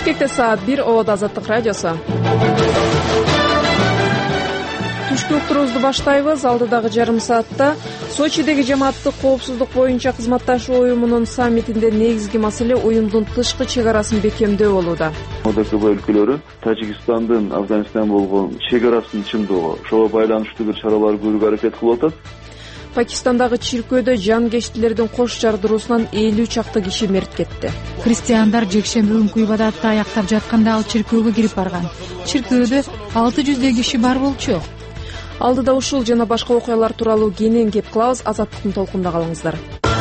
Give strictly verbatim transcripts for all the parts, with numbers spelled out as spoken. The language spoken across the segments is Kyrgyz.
Бишкекте саат бир, Обод Азаттык радиосу. Түшкү уктуруубузду баштайбыз. Алдыдагы жарым саатта Сочидеги жамааттык коопсуздук боюнча кызматташуу уюмунун саммитинде негизги маселе уюмдун тышкы чек арасын бекемдөө болууда. ОДКБ өлкөлөрү Тажикстандын Афганистан болгон чек арасын чыңдоого, ошого байланыштуу бир чаралар көрүүгө аракет кылып атат. Пакистандагы чиркөөдө жангечтилердин кош жардыруусунан элүү чакты киши мерт кетти. Христиандар жекшемби күнкү ибадатты аяктап жатканда ал чиркөөгө кирип барган. Чиркөөдө алты жүздөй киши бар болчу. Алдыда ушул жана башка окуялар тууралуу кенен кеп кылабыз. Азаттыктын толкунда калыңыздар.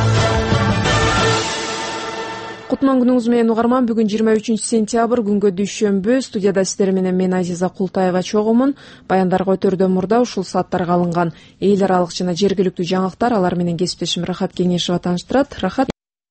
Кутман күнүңүз менен угарман. Бүгүн жыйырма үчүнчү сентябрь, күнгө дүйшөмбү. Студияда сиздер менен мен Азиза Култаева чогумун. Баяндарга өтөрдөн мурда ушул сааттарга алынган эл аралык жана жергиликтүү жаңылыктар, алар менен кесиптешим Рахат Кеңешова тааныштырат. Рахат.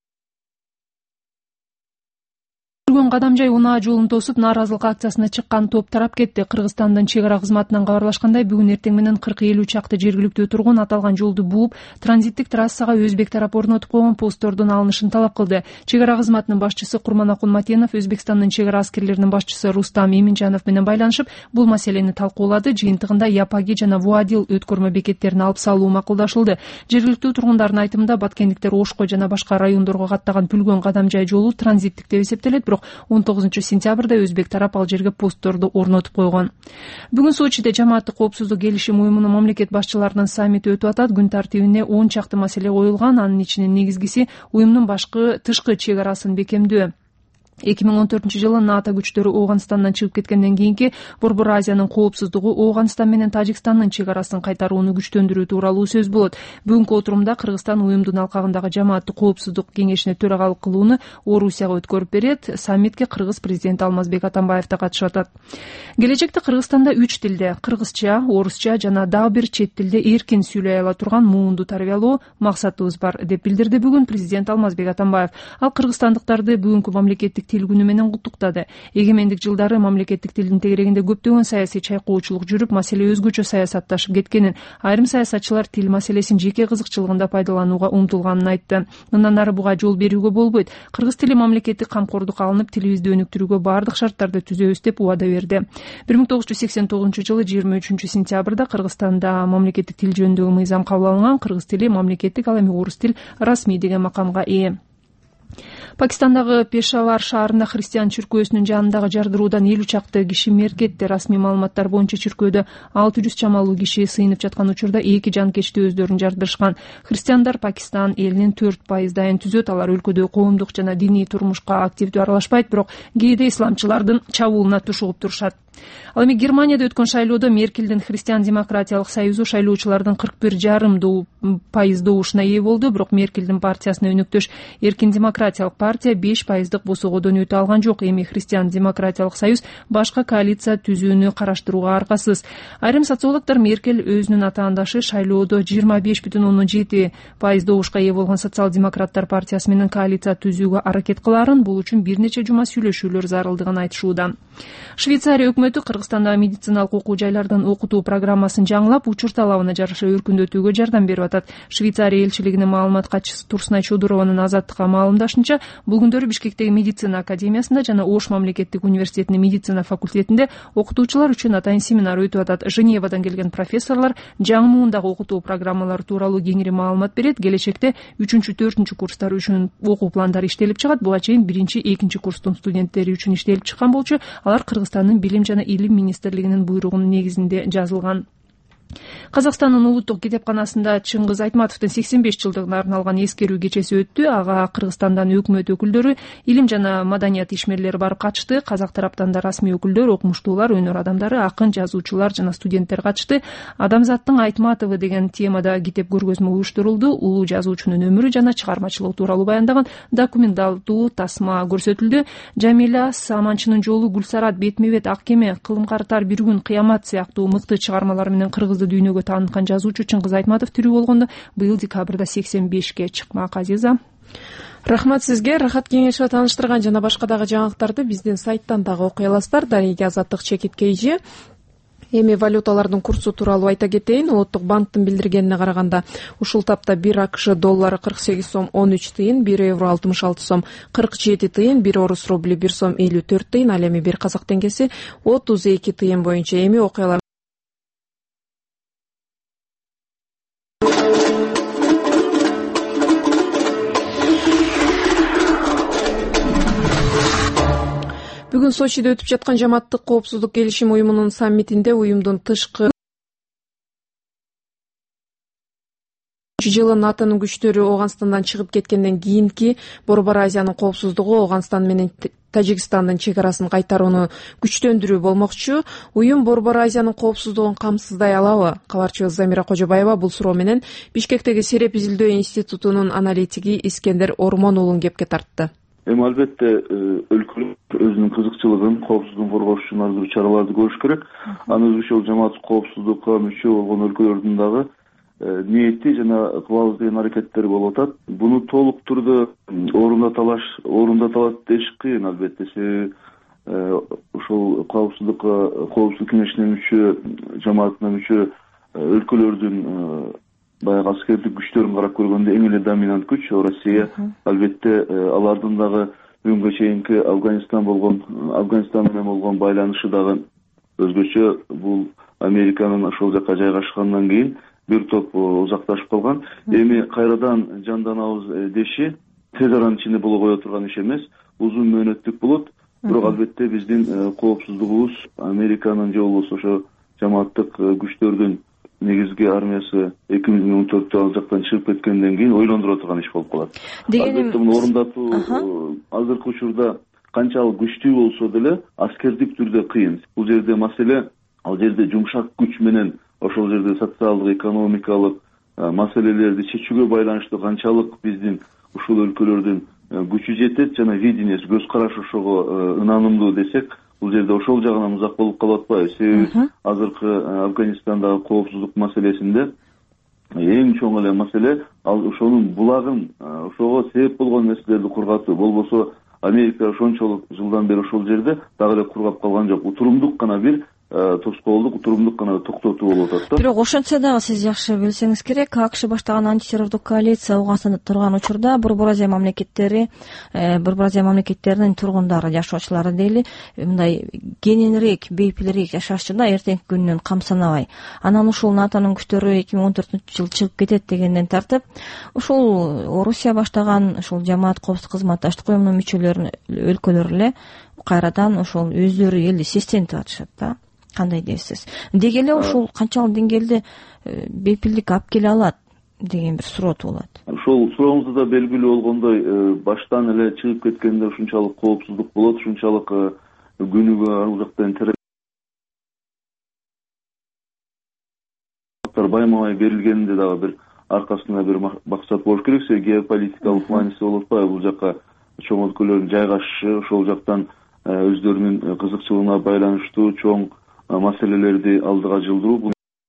Кадамжай унаа жолун тосуп нааразылык акциясына чыккан топ тарап кетти. Кыргызстандын чек ара кызматынан кабарлашкандай, бүгүн эртең менен кырк элүү чакты жергиликтүү тургун аталган жолду бууп, транзиттик трассага өзбек тарап орнотуп койгон посттордун алынышын талап кылды. Чек ара кызматынын башчысы Курманакун Матенов Өзбекстандын чек ара аскерлеринин башчысы Рустам Эминжанов менен байланышып, бул маселени талкуулады. Жыйынтыгында Япаги жана Вуадил өткөрмө бекеттерин алып салуу макулдашылды. Жергиликтүү тургундардын айтымында баткендиктер Ошко жана башка райондорго каттаган Пүлгөн Кадамжай жолу транзиттик деп эсептелет, бирок он тогузунчу сентябрда өзбек тарап ал жерге постторду орнотуп койгон. Бүгүн Сочиде жамааттык коопсуздук келишим уюмунун мамлекет башчыларынын саммити өтүп атат. Күн тартибине он чакты маселе коюлган. Анын ичинен негизгиси уюмдун башкы тышкы чек арасын бекемдөө. эки миң он төртүнчү жылы НАТО күчтөрү Ооганстандан чыгып кеткенден кийинки Борбор Азиянын коопсуздугу Ооганстан менен Тажикстандын чек арасын кайтарууну күчтөндүрүү тууралуу сөз болот. Бүгүнкү отурумда Кыргызстан уюмдун алкагындагы жамааттык коопсуздук кеңешине төрагалык кылууну Орусияга өткөрүп берет. Саммитке Кыргыз президенти Алмазбек Атамбаев да катышып атат. Келечекте Кыргызстанда үч тилде — кыргызча, орусча жана дагы бир чет тилде эркин сүйлөй ала турган муунду тарбиялоо максатыбыз бар, деп билдирди бүгүн президент Алмазбек Атамбаев. Ал кыргызстандыктарды бүгүнкү мамлекеттик тил күнү менен куттуктады. Эгемендик жылдары мамлекеттик тилдин тегерегинде көптөгөн саясий чайкоочулук жүрүп, маселе өзгөчө саясатташып кеткенин, айрым саясатчылар тил маселесин жеке кызыкчылыгында пайдаланууга умтулганын айтты. Мындан ары буга жол берүүгө болбойт. Кыргыз тили мамлекеттик камкордукка алынып, тилибизди өнүктүрүүгө бардык шарттарды түзөбүз, деп убада берди. бир миң тогуз жүз сексен тогузунчу жылы жыйырма үчүнчү сентябрда Кыргызстанда мамлекеттик тил жөнүндөгү мыйзам кабыл алынган. Кыргыз тили мамлекеттик, ал эми орус тил расмий деген макамга ээ. Пакистандагы Пешавар шаарында христиан чиркөөсүнүн жанындагы жардыруудан элүү чакты киши мерт кетти. Расмий маалыматтар боюнча чиркөөдө алты жүз чамалуу киши сыйынып жаткан учурда эки жанкечти өздөрүн жардырышкан. Христиандар Пакистан элинин төрт пайыздайын түзөт. Алар өлкөдө коомдук жана диний турмушка активдүү аралашпайт, бирок кээде исламчылардын чабуулуна тушугуп турушат. Ал эми Германияда өткөн шайлоодо Меркелдин Христиан демократиялык союзу шайлоочулардын кырк бир жарым пайыз добушуна ээ болду, бирок Меркелдин партиясына өнөктөш Эркин демократиялык партия беш пайыздык босогодон өтө алган жок. Эми Христиан демократиялык союз башка коалиция түзүүнү караштырууга аргасыз. Айрым социологдор Меркель өзүнүн атаандашы шайлоодо жыйырма беш бүтүн ондон жети пайыз добушка ээ болгон социал-демократтар партиясы менен коалиция түзүүгө аракет кылаарын, бул үчүн бир нече жума сүйлөшүүлөр зарылдыгын айтышууда. Швейцария өкмөтү Кыргызстандагы медициналык окуу жайлардын окутуу программасын жаңылап, учур талабына жараша өркүндөтүүгө жардам берип атат. Швейцария элчилигинин маалымат катчысы Турсунай Чодурованын Азаттыкка маалымдашынча, бул күндөрү Бишкектеги медицина академиясында жана Ош мамлекеттик университетинин медицина факультетинде окутуучулар үчүн атайын семинар өтүп атат. Женевадан келген профессорлор жаңы муундагы окутуу программалары тууралуу кеңири маалымат берет. Келечекте үчүнчү, төртүнчү курстар үчүн окуу пландары иштелип чыгат. Буга чейин биринчи, экинчи курстун студенттери үчүн иштелип чыккан болчу. Алар Кыргызстандын билим жана илим министрлигинин буйругунун негизинде жазылган. Казакстандын улуттук китепканасында Чыңгыз Айтматовдун сексен беш жылдыгына арналган эскерүү кечеси өттү. Ага Кыргызстандан өкмөт өкүлдөрү, илим жана маданият ишмерлери барып катышты. Казак тараптан да расмий өкүлдөр, окумуштуулар, өнөр адамдары, акын, жазуучулар жана студенттер катышты. Адамзаттын Айтматовы деген темада китеп көргөзмө уюштурулду. Улуу жазуучунун өмүрү жана чыгармачылыгы тууралуу баяндаган документалдуу тасма көрсөтүлдү. Жамиля Саманчынын жолу, Гүлсарат, Бетме бет, Ак кеме, Кылым картар, Бир күн, Кыямат сыяктуу мыкты чыгармалар менен кыргызды дүйнөгө тааныткан жазуучу Чыңгыз Айтматов тирүү болгондо быйыл декабрда сексен бешке чыкмак. Азиза. Рахмат сизге. Рахат Кеңешова тааныштырган жана башка дагы жаңылыктарды биздин сайттан дагы окуй аласыздар. Дареги Азаттык чекит кейжи Эми валюталардын курсу тууралуу айта кетейин. Улуттук банктын билдиргенине караганда ушул тапта бир АКШ доллары кырк сегиз сом он үч тыйын, бир евро алтымыш алты сом кырк жети тыйын, бир орус рубли бир сом элүү төрт тыйын, ал эми бир казак теңгеси отуз эки тыйын боюнча. Эми окуялар Бүгүн Сочиде өтүп жаткан Жамааттык коопсуздук келишим уюмунун саммитинде уюмдун тышкы жылы НАТОнун күчтөрү Ооганстандан чыгып кеткенден кийинки Борбор Азиянын коопсуздугу Ооганстан менен Тажикстандын чек арасын кайтарууну күчтөндүрүү болмокчу. Уюм Борбор Азиянын коопсуздугун камсыздай алабы? Кабарчыбыз Замира Кожобаева бул суроо менен Бишкектеги Сереп изилдөө институтунун аналитиги Искендер Ормон уулун кепке тартты. Эми албетте өлкөлөр өзүнүн кызыкчылыгын, коопсуздугун коргош үчүн ар бир чараларды көрүш керек. Анын өзгөчө жамааттык коопсуздукка мүчө болгон өлкөлөрдүн дагы ниети жана кылабыз деген аракеттери болуп атат. Буну толук түрдө орундата алаш, орундата алат деш кыйын албетте. Себеби ошол коопсуздукка, коопсуздук кеңешине мүчө, жамаатына мүчө өлкөлөрдүн баягы аскердик күчтөрүн карап көргөндө эң эле доминант күч Россия. Албетте алардын дагы бүгүнгө чейинки Афганистан болгон, Афганистан менен болгон байланышы дагы өзгөчө. Бул Американын ошол жака жайгашкандан кийин бир топ узакташып калган. Эми кайрадан жанданабыз деши тез аранын ичинде боло кое турган иш эмес, узун мөөнөттүк болот. Бирок албетте биздин коопсуздугубуз Американын же болбосо ошо жамааттык күчтөрдүн негизги армиясы эки миң он төрттө ал жактан чыгып кеткенден кийин ойлондура турган иш болуп калат. Албетте муну орундатуу азыркы учурда канчалык күчтүү болсо деле аскердик түрдө кыйын. Бул жерде маселе, ал жерде жумшак күч менен ошол жерде социалдык, экономикалык маселелерди чечүүгө байланыштуу канчалык биздин ушул өлкөлөрдүн күчү жетет жана видениясы, көз карашы ошого ынанымдуу десек, бул жерде ошол жагынан узак болуп калып атпайбы? Себеби азыркы Афганистандагы коопсуздук маселесинде эң чоң эле маселе ал ошонун булагын, ошого себеп болгон нерселерди кургатуу. Болбосо Америка ошончолук жылдан бери ошол жерде дагы эле кургап калган жок. Утурумдук гана бир тоскоолдук, утурумдук гана токтотуу болуп атат да. Бирок ошентсе дагы сиз жакшы билсеңиз керек, АКШ баштаган антитеррордук коалиция Ооганстанда турган учурда Борбор Азия мамлекеттери, Борбор Азия мамлекеттеринин тургундары, жашоочулары дейли, мындай кененирээк, бейпилирээк жашашчу да эртеңки күнүнөн камсанабай. Анан ушул НАТОнун күчтөрү эки миң он төртүнчү жылы чыгып кетет дегенден тартып, ушул Орусия баштаган ушул жамаат коопсуздук кызматташтык уюмунун мүчөлөрү өлкөлөр эле кайрадан ошол өздөрү элди сестентип атышат да. Кандай дейсиз? Деги эле ушул канчалык деңгээлде бейпилдик алып келе алат деген бир суроо туулат. Ошол суроңузда да белгилүү болгондой, баштан эле чыгып кеткенде ушунчалык коопсуздук болот, ушунчалык күнүгө ал жактан террор байма-бай берилгенинде дагы бир аркасында бир максат болуш керек. Себеби геополитикалык мааниси болуп атпайбы? Бул жака чоң өлкөлөрдүн жайгашышы, ошол жактан өздөрүнүн кызыкчылыгына байланыштуу чоң маселелерди алдыга жылдыруу.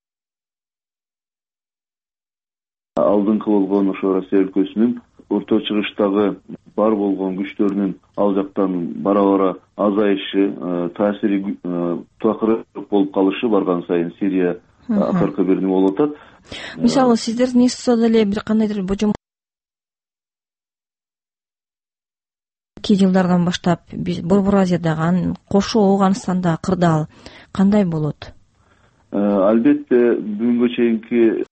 Алдыңкы болгон ошо Россия өлкөсүнүн Орто Чыгыштагы бар болгон күчтөрүнүн ал жактан бара-бара азайышы, таасири такыры болуп калышы барган сайын Сирия акыркы бир неме болуп атат. Мисалы сиздердин институтта деле бир кандайдыр божом эки жылдардан баштап Борбор Азиядагы, кошо Ооганстанда кырдаал кандай болот? Албетте бүгүнгө чейинки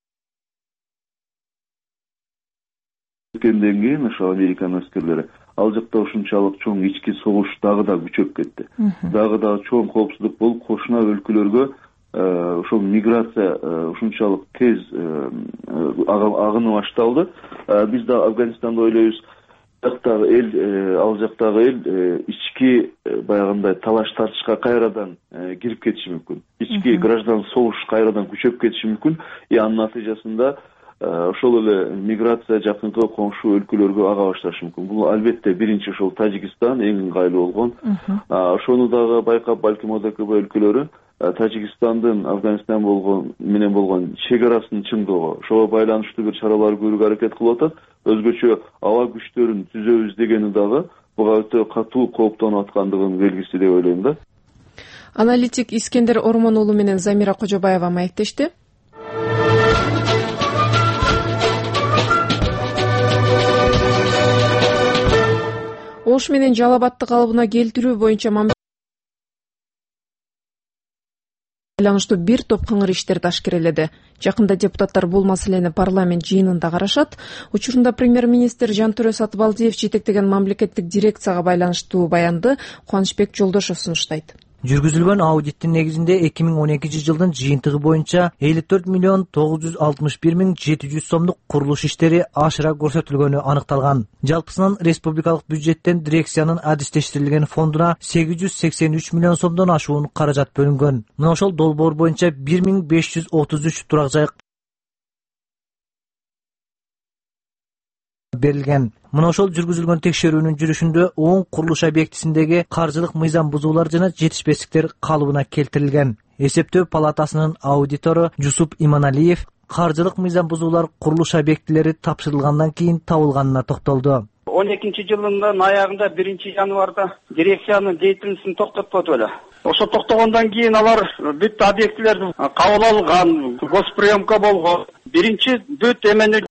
кеткенден кийин ошо Американын аскерлери ал жакта ушунчалык чоң ички согуш дагы да күчөп кетти. Дагы да чоң коопсуздук болуп, кошуна өлкөлөргө ошол миграция ушунчалык тез агыны башталды. Биз да Афганистанда ойлойбуз, жактагы эл, ал жактагы эл ички баягындай талаш тартышка кайрадан кирип кетиши мүмкүн. Ички граждан согуш кайрадан күчөп кетиши мүмкүн. И анын натыйжасында ошол эле миграция жакынкы коңшу өлкөлөргө ага башташы мүмкүн. Бул албетте биринчи ошол Тажикстан эң ыңгайлуу болгон. Ошону дагы байкап, балким ОДКБ өлкөлөрү Тажикстандын Афганистан болгон менен болгон чек арасынын чыңдоого, ошого байланыштуу бир чаралар көрүүгө аракет кылып атат. Өзгөчө аба күчтөрүн түзөбүз дегени дагы буга өтө катуу кооптонуп аткандыгынын белгиси деп ойлойм да. Аналитик Искендер Ормон уулу менен Замира Кожобаева маектешти. Ош менен Жалал Абадты калыбына келтирүү боюнча байланыштуу бир топ кыңыр иштер ташкереледи. Жакында депутаттар бул маселени парламент жыйынында карашат. Учурунда премьер-министр Жантөрө Сатыбалдиев жетектеген мамлекеттик дирекцияга байланыштуу баянды Кубанычбек Жолдошов сунуштайт. Жүргүзүлгөн аудиттин негизинде эки миң он экинчи жылдын жыйынтыгы боюнча элүү төрт миллион тогуз жүз алтымыш бир миң жети жүз сомдук курулуш иштери ашыра көрсөтүлгөнү аныкталган. Жалпысынан республикалык бюджеттен дирекциянын адистештирилген фондуна сегиз жүз сексен үч миллион сомдон ашуун каражат бөлүнгөн. Мына ошол долбоор боюнча бир миң беш жүз отуз үч турак жай берилген. Мына ошол жүргүзүлгөн текшерүүнүн жүрүшүндө он курулуш объектисиндеги каржылык мыйзам бузуулар жана жетишпестиктер калыбына келтирилген. Эсептөө палатасынын аудитору Жусуп Иманалиев каржылык мыйзам бузуулар курулуш объектилери тапшырылгандан кийин табылганына токтолду. он экинчи жылдын аягында биринчи январда дирекциянын деятельностун токтотподу беле. Ошо токтогондон кийин алар бүт объектилерди кабыл алган, госприемка болгон. Биринчи бүт эмени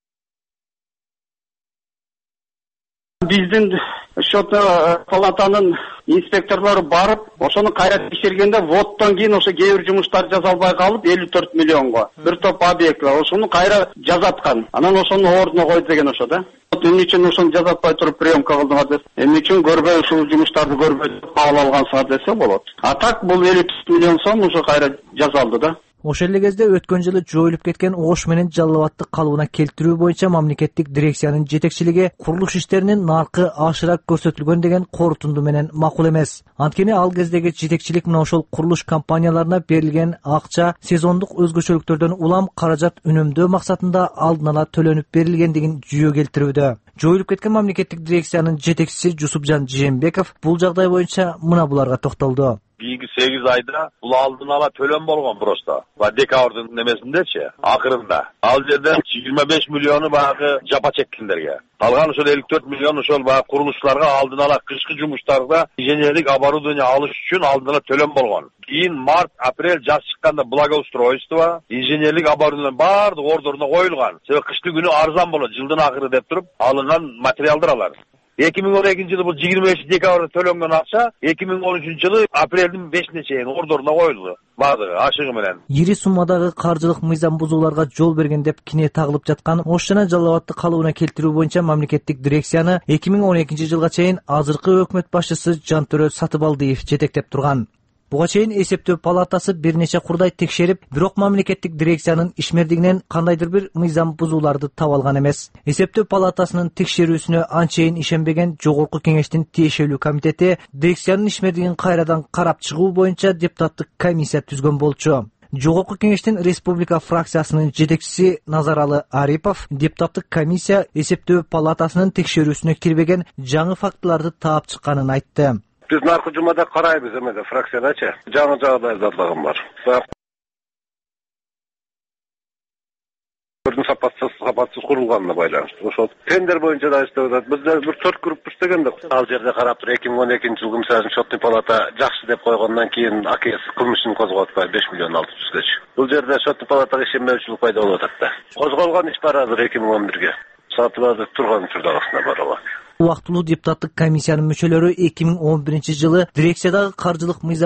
биздин счетный палатанын инспекторлору барып, ошону кайра текшергенде вводдон кийин ошо кээ бир жумуштар жасалбай калып элүү төрт миллионго бир топ объектилер ошону кайра жазаткан. Анан ошону ордуна койду деген ошо да. Эмне үчүн ошону жазатпай туруп приемка кылдыңар десе, эмне үчүн көрбөй ушул жумуштарды көрбөй кабыл алгансыңар десе болот. А так бул элүү төрт миллион сом ошо кайра жазалды да. Ошол эле кезде өткөн жылы жоюлуп кеткен Ош менен Жалал Абадты калыбына келтирүү боюнча мамлекеттик дирекциянын жетекчилиги курулуш иштеринин наркы ашыра көрсөтүлгөн деген корутунду менен макул эмес. Анткени ал кездеги жетекчилик мына ошол курулуш компанияларына берилген акча сезондук өзгөчөлүктөрдөн улам каражат үнөмдөө максатында алдын ала төлөнүп берилгендигин жүйө келтирүүдө. Жоюлуп кеткен мамлекеттик дирекциянын жетекчиси Жусупжан Жээнбеков бул жагдай боюнча мына буларга токтолду. Бийинки сегиз айда бул алдын ала төлөм болгон просто. Декабрдын немесиндечи, акырында. Ал жерден жыйырма беш миллиону баягы жапа чеккендерге. Калган ошол элүү төрт миллион ошол баягы курулуштарга алдын ала кышкы жумуштарда инженерлик оборудование алыш үчүн алдын ала төлөм болгон. Кийин март, апрель жаз чыкканда благоустройство, инженерлик оборудование баардык ордоруна коюлган. Себеби кышты күнү арзан болот, жылдын акыры деп туруп алынган материалдар алар. эки миң он экинчи жылы бул жыйырма бешинчи декабрда төлөнгөн акча эки миң он үчүнчү жылы апрелдин бешине чейин ордоруна коюлду. Баардыгы ашыгы менен. Ири суммадагы каржылык мыйзам бузууларга жол берген деп кине тагылып жаткан Ош жана Жалал Абадты калыбына келтирүү боюнча мамлекеттик дирекцияны эки миң он экинчи жылга чейин азыркы өкмөт башчысы Жантөрө Сатыбалдиев жетектеп турган. Буга чейин эсептөө палатасы бир нече курдай текшерип, бирок мамлекеттик дирекциянын ишмердигинен кандайдыр бир мыйзам бузууларды таба алган эмес. Эсептөө палатасынын текшерүүсүнө анчейин ишенбеген Жогорку кеңештин тиешелүү комитети дирекциянын ишмердигин кайрадан карап чыгуу боюнча депутаттык комиссия түзгөн болчу. Жогорку кеңештин республика фракциясынын жетекчиси Назаралы Арипов депутаттык комиссия эсептөө палатасынын текшерүүсүнө кирбеген жаңы фактыларды таап чыкканын айтты. Биз наркы жумада карайбыз эмеде фракциядачы. Жаңы жагдайлар дагы бар. Көрдүн сапатсыз сапатсыз курулганына байланыштуу. Ошол тендер боюнча да иштеп атат. Биздер бир төрт групп иштегендик. Ал жерде карап туруп эки миң он экинчи жылы мисалы счетный палата жакшы деп койгондон кийин АКС кылмышын козгоп атпайбы беш миллион алты жүзгөчү. Бул жерде счетный палатага ишенбөөчүлүк пайда болуп атат да. Козголгон иш бар азыр эки миң он бирге. Сатыбалды турган учурдагысына барабы. Убактылуу депутаттык комиссиянын мүчөлөрү эки миң он биринчи жылы дирекциядагы каржылык мыйзам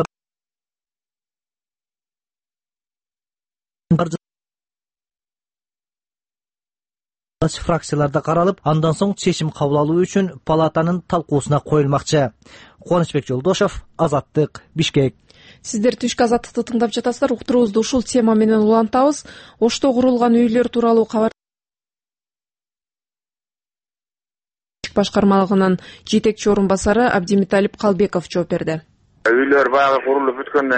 фракцияларда каралып, андан соң чечим кабыл алуу үчүн палатанын талкуусуна коюлмакчы. Кубанычбек Жолдошов, Азаттык, Бишкек. Сиздер түшкү Азаттыкты тыңдап жатасыздар. Уктуруубузду ушул тема менен улантабыз. Ошто курулган үйлөр тууралуу кабар башкармалыгынын жетекчи орун басары Абдимиталип Калбеков жооп берди. Үйлөр баягы курулуп бүткөндөн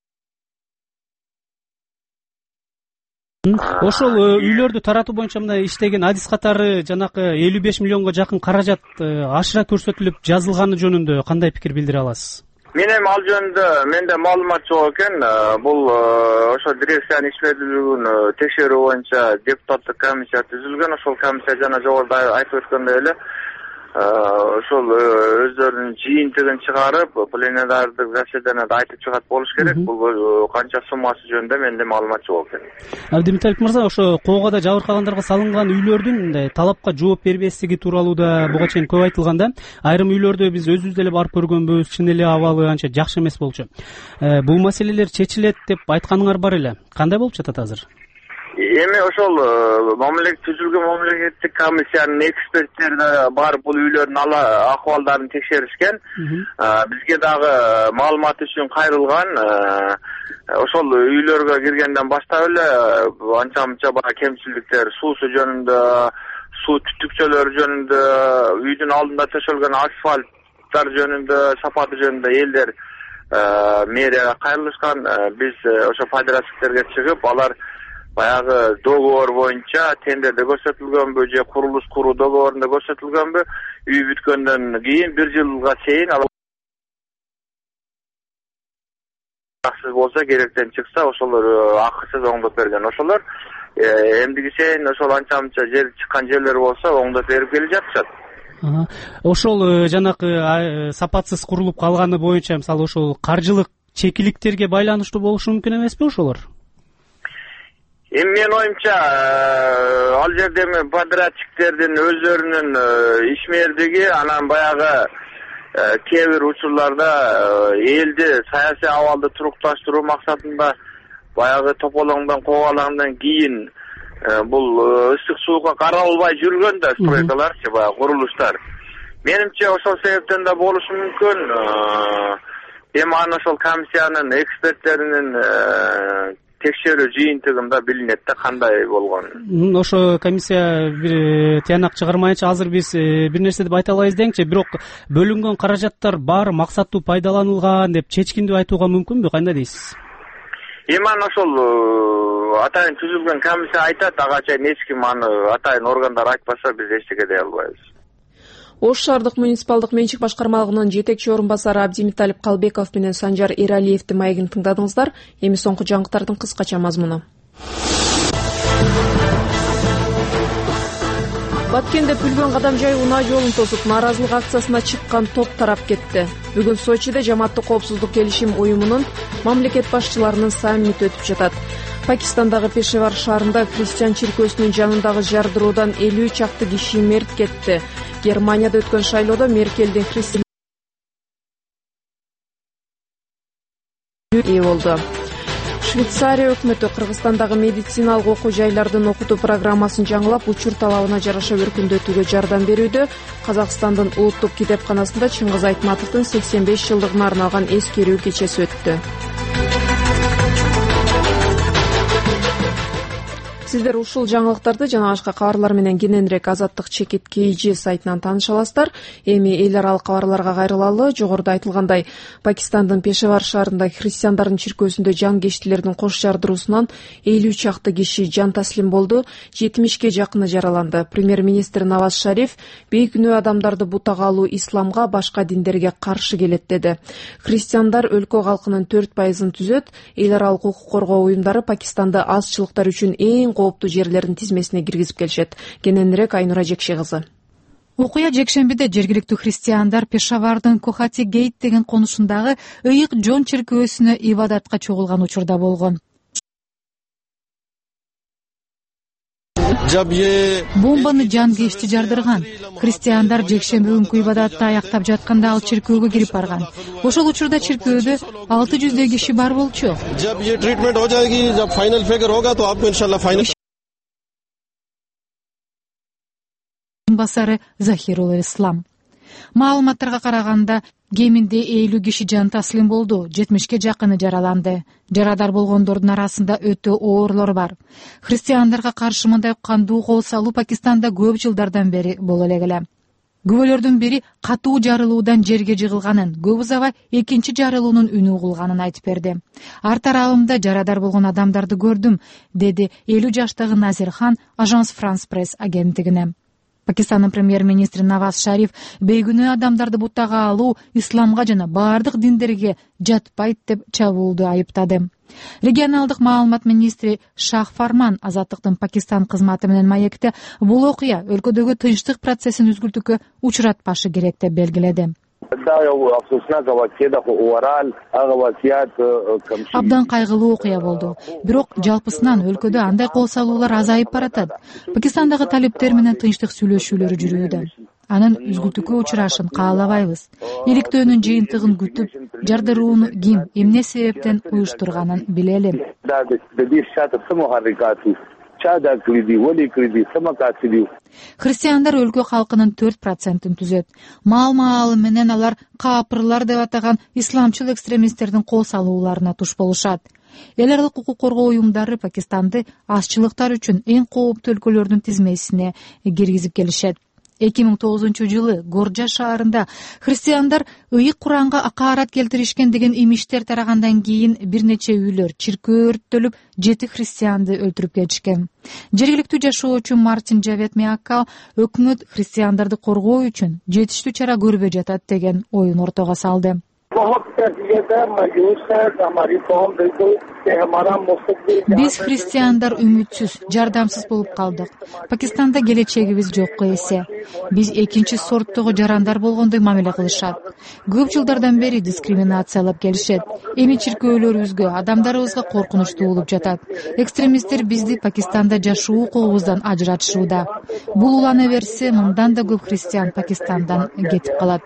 ошол үйлөрдү таратуу боюнча мындай иштеген адис катары жанакы элүү беш миллионго жакын каражат ашыра көрсөтүлүп жазылганы жөнүндө кандай пикир билдире аласыз? Мен эми ал жөнүндө менде маалымат жок экен. Бул ошо дирекциянын ишмердүүлүгүн текшерүү боюнча депутаттык комиссия түзүлгөн. Ошол комиссия жана жогоруда айтып өткөндөй эле ошол өздөрүнүн жыйынтыгын чыгарып пленардык заседанияда айтып чыгат болуш керек. Бул канча суммасы жөнүндө менде маалымат жок экен. Абдимиталип мырза, ошо Коогода жабыркагандарга салынган үйлөрдүн мындай талапка жооп бербестиги тууралуу да буга чейин көп айтылган да. Айрым үйлөрдө биз өзүбүз деле барып көргөнбүз, чын эле абалы анча жакшы эмес болчу. Бул маселелер чечилет деп айтканыңар бар эле. Кандай болуп жатат азыр? Эми ошол мамлекет түзүлгөн мамлекеттик комиссиянын эксперттери да барып бул үйлөрдүн акыбалдарын текшеришкен. Бизге дагы маалымат үчүн кайрылган. Ошол үйлөргө киргенден баштап эле анча мынча баа кемчиликтер, суусу жөнүндө, суу түтүкчөлөрү жөнүндө, үйдүн алдында төшөлгөн асфальттар жөнүндө, сапаты жөнүндө элдер мэрияга кайрылышкан. Биз ошо подрядчиктерге чыгып, алар баягы договор боюнча тендерде көрсөтүлгөнбү же курулуш куруу договорунда көрсөтүлгөнбү, үй бүткөндөн кийин бир жылга чейин акысыз болсо, керектен чыкса ошолор акысыз оңдоп берген. Ошолор эмдиги чейин ошол анча мынча жер чыккан жерлер болсо оңдоп берип келе жатышат. Ошол жанакы сапатсыз курулуп калганы боюнча мисалы ошол каржылык чекиликтерге байланыштуу болушу мүмкүн эмеспи ошолор? Эми менин оюмча ал жерде эми подрядчиктердин өздөрүнүн ишмердиги, анан баягы кээ бир учурларда элди саясий абалды турукташтыруу максатында баягы тополоңдон куугалагандан кийин бул ысык суукка каралбай жүргөн да стройкаларчы, баягы курулуштар. Менимче ошол себептен да болушу мүмкүн. Эми аны ошол комиссиянын эксперттеринин текшерүү жыйынтыгында билинет да кандай болгон. Ошо комиссия бир тыянак чыгармайынча азыр биз бир нерсе деп айта албайбыз деңчи, бирок бөлүнгөн каражаттар баары максаттуу пайдаланылган деп чечкиндүү айтууга мүмкүнбү? Кандай дейсиз? Эми аны ошол атайын түзүлгөн комиссия айтат, ага чейин эч ким аны атайын органдар айтпаса биз эчтеке дей албайбыз. Ош шаардык муниципалдык менчик башкармалыгынын жетекчи орун басары Абдимиталип Калбеков менен Санжар Эралиевдин маегин тыңдадыңыздар. Эми соңку жаңылыктардын кыскача мазмуну. Баткенде Пүлгөн Кадамжай унаа жолун тосуп нааразылык акциясына чыккан топ тарап кетти. Бүгүн Сочиде жамааттык коопсуздук келишим уюмунун мамлекет башчыларынын саммити өтүп жатат. Пакистандагы Пешевар шаарында христиан чиркөөсүнүн жанындагы жардыруудан элүү чакты киши мерт кетти. Германияда өткөн шайлоодо Меркелдин христиан ээ болду. Швейцария өкмөтү Кыргызстандагы медициналык окуу жайлардын окутуу программасын жаңылап, учур талабына жараша өркүндөтүүгө жардам берүүдө. Казакстандын улуттук китепканасында Чыңгыз Айтматовдун сексен беш жылдыгына арналган эскерүү кечеси өттү. Сиздер ушул жаңылыктарды жана башка кабарлар менен кененирээк Азаттык чекит kg сайтынан тааныша аласыздар. Эми эл аралык кабарларга кайрылалы. Жогоруда айтылгандай, Пакистандын Пешевар шаарында христиандардын чиркөөсүндө жангештилердин кош жардыруусунан элүү чакты киши жан таслим болду, жетимишке жакыны жараланды. Премьер-министр Наваз Шариф бейкүнөө адамдарды бутага алуу исламга, башка диндерге каршы келет деди. Христиандар өлкө калкынын төрт пайызын түзөт. Эл аралык укук коргоо уюмдары Пакистанды азчылыктар үчүн эң кооптуу жерлердин тизмесине киргизип келишет. Кененирээк Айнура Жекше кызы. Окуя жекшембиде жергиликтүү христиандар Пешавардын Кохати Гейт деген конушундагы ыйык жон чиркөөсүнө ибадатка чогулган учурда болгон. Бомбаны жангешти жардырган. Христиандар жекшемби күнкү ибадатты аяктап жатканда ал чиркөөгө кирип барган. Ошол учурда чиркөөдө алты жүздөй киши бар болчу. Басары Захирул Ислам. Маалыматтарга караганда, кеминде элүү киши жан таслим болду, жетимишке жакыны жараланды. Жарадар болгондордун арасында өтө оорлор бар. Христиандарга каршы мындай кандуу кол салуу Пакистанда көп жылдардан бери боло эле. Күбөлөрдүн бири катуу жарылуудан жерге жыгылганын, көп узабай экинчи жарылуунун үнү угулганын айтып берди. Ар тарабымда жарадар болгон адамдарды көрдүм, деди элүү жаштагы Назирхан Ажанс Франс Пресс агенттигине. Пакистандын премьер-министри Наваз Шариф бейгүнөө адамдарды бутага алуу исламга жана баардык диндерге жатпайт деп чабуулду айыптады. Регионалдык маалымат министри Шах Фарман Азаттыктын Пакистан кызматы менен маекте бул окуя өлкөдөгү тынчтык процессин үзгүлтүүгө учуратпашы керек деп белгиледи. Абдан кайгылуу окуя болду. Бирок жалпысынан өлкөдө андай кол салуулар азайып баратат. Пакистандагы талиптер менен тынчтык сүйлөшүүлөрү жүрүүдө. Анын үзгүлтүүгө учурашын каалабайбыз. Иликтөөнүн жыйынтыгын күтүп, жардырууну ким, эмне себептен уюштурганын билели. Христиандар өлкө халкынын төрт процентин түзөт. Маал-маалы менен алар каапырлар деп атаган исламчыл экстремисттердин кол салууларына туш болушат. Эл аралык укук коргоо уюмдары Пакистанды азчылыктар үчүн эң кооптуу өлкөлөрдүн тизмесине киргизип келишет. эки миң тогузунчу жылы Горджа шаарында христиандар ыйык Куранга акаарат келтиришкен деген имиштер тарагандан кийин бир нече үйлөр, чиркөө өрттөлүп, жети христианды өлтүрүп кетишкен. Жергиликтүү жашоочу Мартин Джавед Миаккал өкмөт христиандарды коргоо үчүн жетиштүү чара көрбөй жатат деген оюн ортого салды. Биз христиандар үмүтсүз, жардамсыз болуп калдык. Пакистанда келечегибиз жокко эсе. Биз экинчи сорттогу жарандар болгондой мамиле кылышат. Көп жылдардан бери дискриминациялап келишет. Эми чиркөөлөрүбүзгө, адамдарыбызга коркунучтуу болуп жатат. Экстремисттер бизди Пакистанда жашоо укугубуздан ажыратышууда. Бул улана берсе, мындан да көп христиан Пакистандан кетип калат.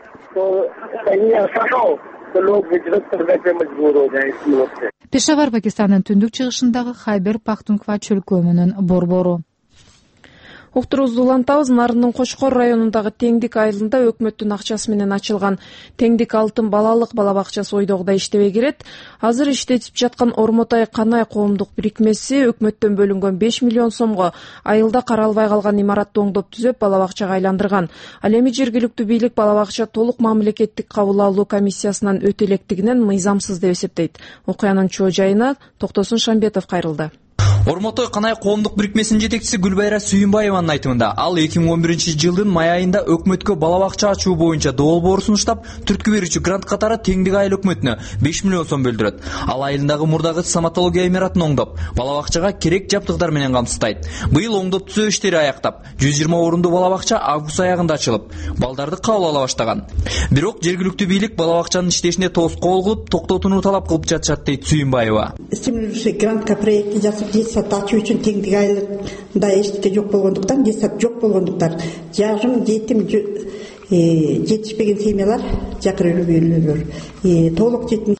Пешавар Пакистандын түндүк чыгышындагы Хайбер Пахтунхва чөлкөмүнүн борбору. Уктуруубузду улантабыз. Нарындын Кочкор районундагы Теңдик айылында өкмөттүн акчасы менен ачылган Теңдик алтын балалык бала бакчасы ойдогудай иштебей келет. Азыр иштетип жаткан Ормотай Канай коомдук бирикмеси өкмөттөн бөлүнгөн беш миллион сомго айылда каралбай калган имаратты оңдоп түзөп, бала бакчага айландырган. Ал эми жергиликтүү бийлик бала бакча толук мамлекеттик кабыл алуу комиссиясынан өтө электигинен мыйзамсыз деп эсептейт. Окуянын чоо жайына Токтосун Шамбетов кайрылды. Ормотой Канай коомдук бирикмесинин жетекчиси Гүлбайра Сүйүнбаеванын айтымында, ал эки миң он биринчи жылдын май айында өкмөткө бала бакча ачуу боюнча долбоор сунуштап, түрткү берүүчү грант катары Теңдик айыл өкмөтүнө беш миллион сом бөлдүрөт. Ал айылындагы мурдагы стоматология имаратын оңдоп, бала бакчага керек жабдыктар менен камсыздайт. Быйыл оңдоп түзөө иштери аяктап, жүз жыйырма орунду бала бакча август аягында ачылып, балдарды кабыл ала баштаган. Бирок жергиликтүү бийлик бала бакчанын иштешине тоскоол кылып, токтотууну талап кылып жатышат дейт Сүйүнбаева. Грантка проекти жасап детсад ачуу үчүн Теңдик айылында эчтеке жок болгондуктан, детсад жок болгондуктан, жашым жетим жетишпеген семьялар, жакыр үйлөр, толук жетим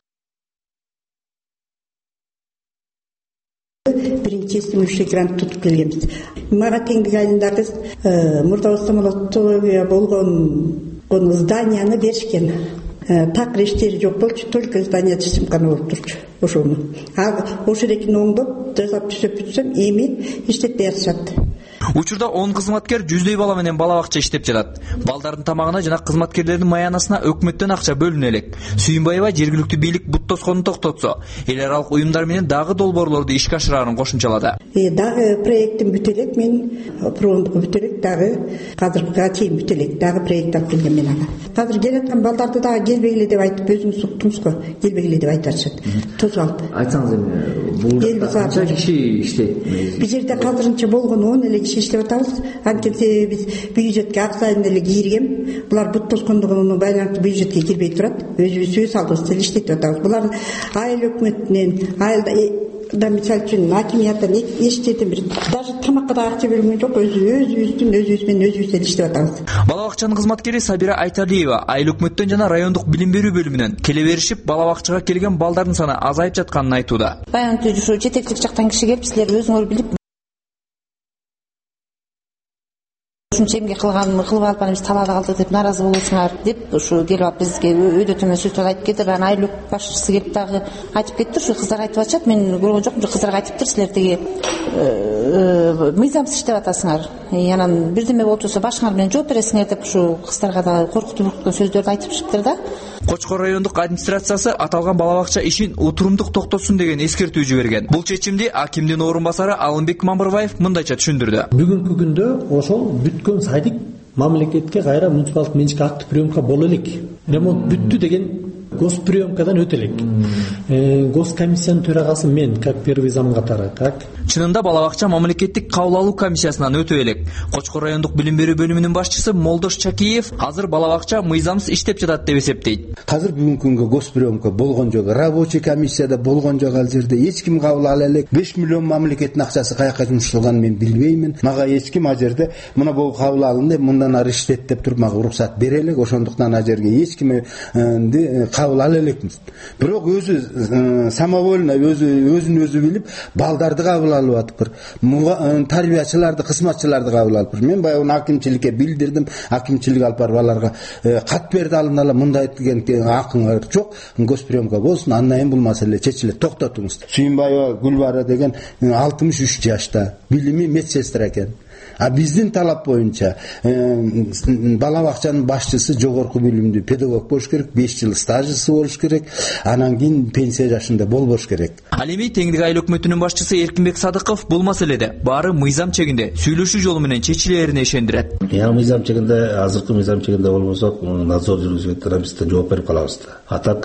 биринчи өсүмүшү грант тутуп келгенбиз. Мага Теңдик айылындагы мурда стоматология болгон зданияны беришкен. Такыр иштери жок болчу, только здание чымканы болуп турчу. Ошону. А ошо эрекин оңдоп, жасап түзөп бүтсөм, эми иштетпей атышат. Учурда он кызматкер жүздөй бала менен бала бакча иштеп жатат. Балдардын тамагына жана кызматкерлердин маянасына өкмөттөн акча бөлүнө элек. Сүйүнбаева жергиликтүү бийлик бут тосконун токтотсо, эл аралык уюмдар менен дагы долбоорлорду ишке ашырарын кошумчалады. Э дагы проектим бүтө элек, мен промдук бүтө элек, дагы казырга чейин бүтө элек, дагы проект алып келген мен ага. Азыр келаткан балдарды дагы келбегиле деп айтып, өзүңүз уктуңуз го, келбегиле деп айтып атышат. Тосуп алып. Айтсаңыз эми бул канча киши иштейт? Бул жерде азырынча болгон он эле киши иштеп атабыз. Анткени биз бюджетке ак сайын эле киргем. Булар бут тоскондугуна байланыштуу бюджетке кирбей турат. Өзүбүз өз алдыбызда эле иштетип атабыз. Булар айыл өкмөтүнөн, айылда да мисалы үчүн акимияттан эч жерден бир даже тамакка да акча бөлүнгөн жок. Өзүбүздүн өзүбүз менен өзүбүз эле иштеп атабыз. Бала бакчанын кызматкери Сабира Айталиева айыл өкмөттөн жана райондук билим берүү бөлүмүнөн келе беришип, бала бакчага келген балдардын саны азайып жатканын айтууда. Баягы ушу жетекчилик жактан киши келип, силер өзүңөр билип ушунча эмгек кылган кылып алып анан биз талаада калдык деп нааразы болосуңар деп ушу келип алып бизге өйдө төмөн сөздөр айтып кетти. Анан айыл башчысы келип дагы айтып кетти. Ушу кыздар айтып атышат, мен көргөн жокмун, кыздарга айтыптыр, силер тиги мыйзамсыз иштеп атасыңар, анан бирдеме болуп жатса башыңар менен жооп бересиңер деп ушу кыздарга дагы коркутуп үркүткөн сөздөрдү айтып чыктыр да. Кочкор райондук администрациясы аталган бала бакча ишин утурумдук токтотсун деген эскертүү жиберген. Бул чечимди акимдин орун басары Алымбек Мамырбаев мындайча түшүндүрдү. Бүгүнкү күндө ошол бүткөн сайдык мамлекетке кайра муниципалдык менчик акты приемка боло элек. Ремонт бүттү деген госприемкадан өтө элек. Госкомиссиянын төрагасы мен, как первый зам катары, как Чынында бала бакча мамлекеттик кабыл алуу комиссиясынан өтө элек. Кочкор райондук билим берүү бөлүмүнүн башчысы Молдош Чакиев азыр бала бакча мыйзамсыз иштеп жатат деп эсептейт. Азыр бүгүнкү күнгө госприемка болгон жок, рабочий комиссияда болгон жок, ал жерде эч ким кабыл ала элек. беш миллион мамлекеттин акчасы каяка жумшатылганын мен билбеймин. Мага эч ким ал жерде мына бул кабыл алынды, мындан ары иштет деп туруп мага уруксат бере элек. Ошондуктан ал жерге эч ким кабыл ала элекмиз. Бирок өзү самовольно өзү өзүн өзү билип балдарды кабыл алып атыптыр. Тарбиячыларды, кызматчыларды кабыл алыптыр. Мен баягы акимчиликке билдирдим. Акимчилик алып барып аларга кат берди, алып мындай деген акыңар жок. Госприемка болсун, андан кийин бул маселе чечилет. Токтотуңуз. Сүйүнбаева Гүлбара деген алтымыш үч жашта, билими медсестра экен. А биздин талап боюнча бала бакчанын башчысы жогорку билимдүү педагог болуш керек, беш жыл стажысы болуш керек, анан кийин пенсия жашында болбош керек. Ал эми Теңдик айыл өкмөтүнүн башчысы Эркинбек Садыков бул маселеде баары мыйзам чегинде сүйлөшүү жолу менен чечилерине ишендирет. Я мыйзам чегинде, азыркы мыйзам чегинде болбосок, надзор жүргүзгөндөрдөн биз жооп берип калабыз да. Атак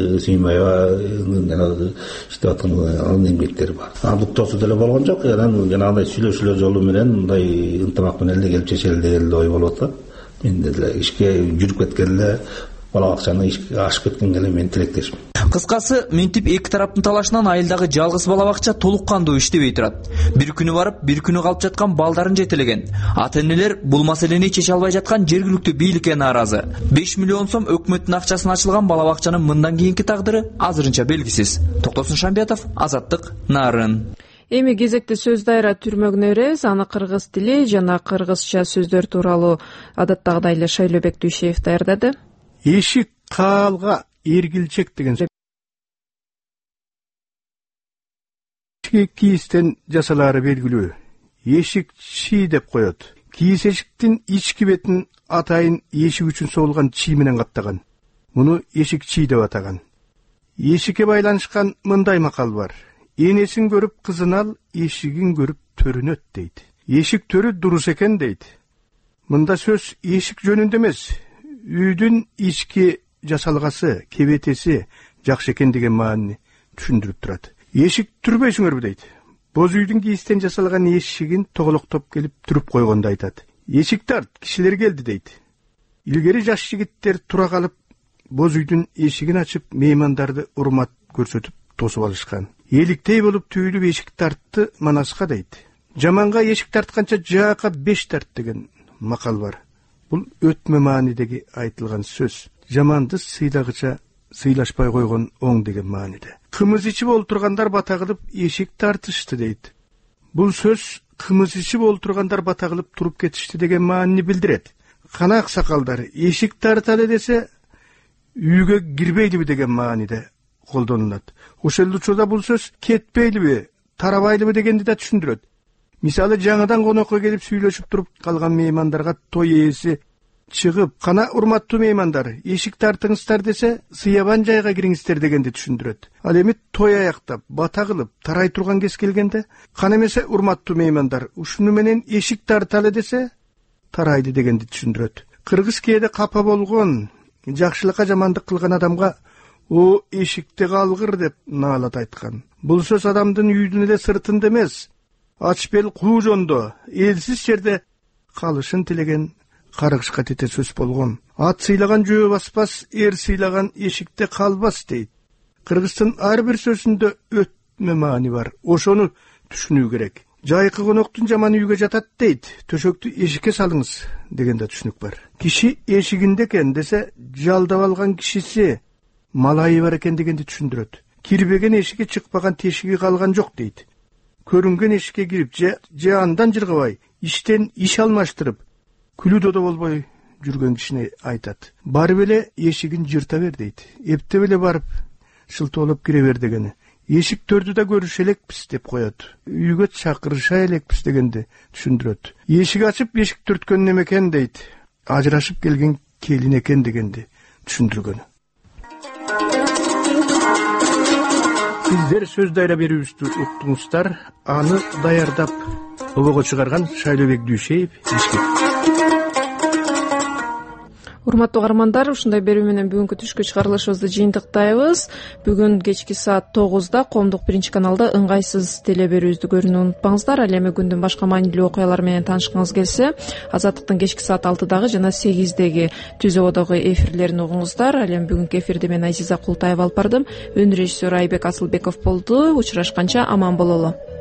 Сүйүнбаева иштеп аткан анын эмгектери бар. Андыктоосу деле болгон жок, анан жанагындай сүйлөшүүлөр жолу менен мындай ынтымак менен эле келип чечели деген ой болуп атат. Мен деле ишке жүрүп кеткенде бала бакчаны ишке ашып кеткенге эле мен тилектешмин. Кыскасы, мынтип эки тараптын талашынан айылдагы жалгыз бала бакча толук кандуу иштебей турат. Бир күнү барып, бир күнү калып жаткан балдарын жетелеген. Ата-энелер бул маселени чече албай жаткан жергиликтүү бийликке нааразы. беш миллион сом өкмөттүн акчасына ачылган бала бакчанын мындан кийинки тагдыры азырынча белгисиз. Токтосун Шамбиятов, Азаттык, Нарын. Эми кезекте сөз дайра түрмөгүнө эребиз. Аны кыргыз тили жана кыргызча сөздөр тууралуу адаттагыдай эле Шайлообек Дүйшеев даярдады. Эшик каалга эргилчек деген кийистен жасалаары белгилүү. Эшик чи деп коет. Кийиз эшиктин ички бетин атайын эшик үчүн соолган чи менен каптаган. Муну эшик чи деп атаган. Эшикке байланышкан мындай макал бар. Энесин көрүп кызын ал, эшигин көрүп төрүнөт дейт. Эшик төрү дурус экен дейт. Мында сөз эшик жөнүндө эмес, үйдүн ички жасалгасы, кебетеси жакшы экен деген маанини түшүндүрүп турат. Эшик түрбөйсүңөрбү дейт. Боз үйдүн кийистен жасалган эшигин тоголоктоп келип түрүп койгонду айтат. Эшик тарт, кишилер келди дейт. Илгери жаш жигиттер тура калып, боз үйдүн эшигин ачып, меймандарды урмат көрсөтүп тосуп алышкан. Эликтей болуп түйүлүп эшик тартты манаска дейт. Жаманга эшик тартканча жаака беш тарт деген макал бар. Бул өтмө маанидеги айтылган сөз. Жаманды сыйлагыча сыйлашпай койгон оң деген мааниде. Кымыз ичип олтургандар бата кылып эшик тартышты дейт. Бул сөз кымыз ичип олтургандар бата кылып туруп кетишти деген маанини билдирет. Кана аксакалдар эшик тарталы десе үйгө кирбейлиби деген мааниде колдонулат. Ошол учурда бул сөз кетпейлиби, тарабайлыбы дегенди да түшүндүрөт. Мисалы, жаңадан конокко келип сүйлөшүп туруп калган меймандарга той ээси чыгып, кана урматтуу меймандар, эшик тартыңыздар десе, сыябан жайга кириңиздер дегенди түшүндүрөт. Ал эми той аяктап, бата кылып, тарай турган кез келгенде, кана эмесе урматтуу меймандар, ушуну менен эшик тарталы десе, тарайды дегенди түшүндүрөт. Кыргыз кээде капа болгон, жакшылыкка жамандык кылган адамга о эшикте калгыр деп наалат айткан. Бул сөз адамдын үйдүн эле сыртында эмес, ач бел куу жондо, элсиз жерде калышын тилеген каргышка тете сөз болгон. Ат сыйлаган жөө баспас, эр сыйлаган эшикте калбас дейт. Кыргыздын ар бир сөзүндө өтмө маани бар. Ошону түшүнүү керек. Жайкы коноктун жаман үйгө жатат дейт. Төшөктү эшикке салыңыз деген да түшүнүк бар. Киши эшигинде экен десе, жалдап алган кишиси малайы бар экен дегенди түшүндүрөт. Кирбеген эшикке чыкпаган тешиги калган жок дейт. Көрүнгөн эшикке кирип же, же андан жыргабай, иштен иш алмаштырып, күлүү додо болбой жүргөн кишини айтат. Барып эле эшигин жырта бер дейт. Эптеп эле барып шылтоолоп кире бер дегени. Эшик төрдү да көрүшө элекпиз деп коет. Үйгө чакырыша элекпиз дегенди түшүндүрөт. Эшик ачып эшик түрткөн неме экен дейт. Ажырашып келген келин экен дегенди түшүндүргөн. сиздер сөз дайра берүүбүздү уктуңуздар. Аны даярдап обого чыгарган Шайлообек Дүйшеев, Бишкек. Урматтуу угармандар, ушундай берүү менен бүгүнкү түшкү чыгарылышыбызды жыйынтыктайбыз. Бүгүн кечки саат тогузда Коомдук биринчи каналда ыңгайсыз теле берүүбүздү көрүүнү унутпаңыздар. Ал эми күндүн башка маанилүү окуялары менен таанышкыңыз келсе, Азаттыктын кечки саат алтыдагы жана сегиздеги Түз ободогу эфирлерин угуңуздар. Ал эми бүгүнкү эфирди мен Айзиза Култаева алып бардым. Өн режиссер Айбек Асылбеков болду. Учурашканча аман бололу.